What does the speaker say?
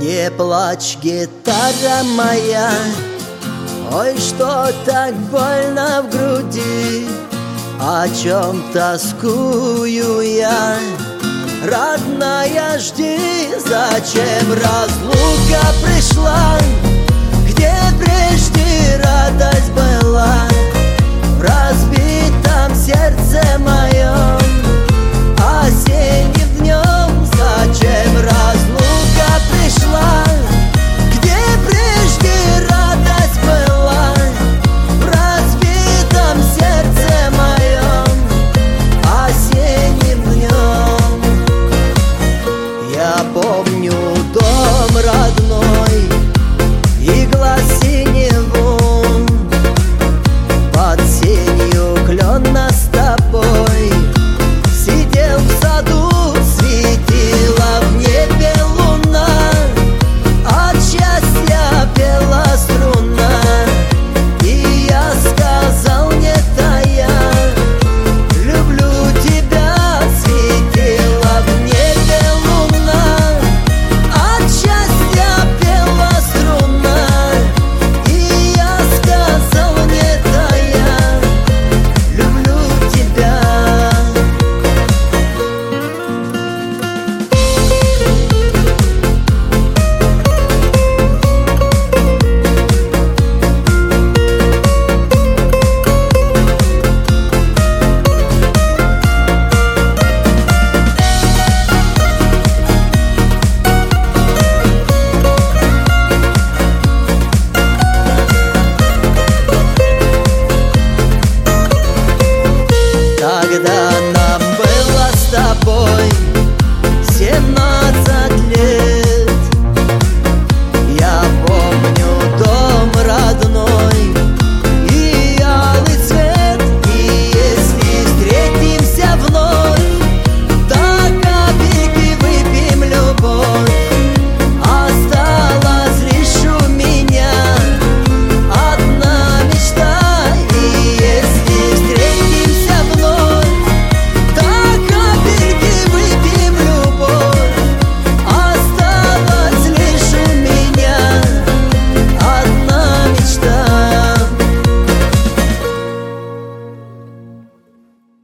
Не плачь, гитара моя, ой, что так больно в груди, о чем тоскую я, родная, жди. Зачем разлука пришла, где прежде радость была, в разбитом сердце моем осенним днем? Зачем разлука пришла, где прежде радость была, в разбитом сердце моем осенним днем? Я помню дом родной и глаз синеву, под сенью клена с тобой сидел в саду, светила в небе луна, от счастья пела струна, и я сказал, не тая, люблю тебя. Светила в небе луна, от счастья пела струна, и я сказал, не тая, люблю тебя. Тогда нам было с тобой 17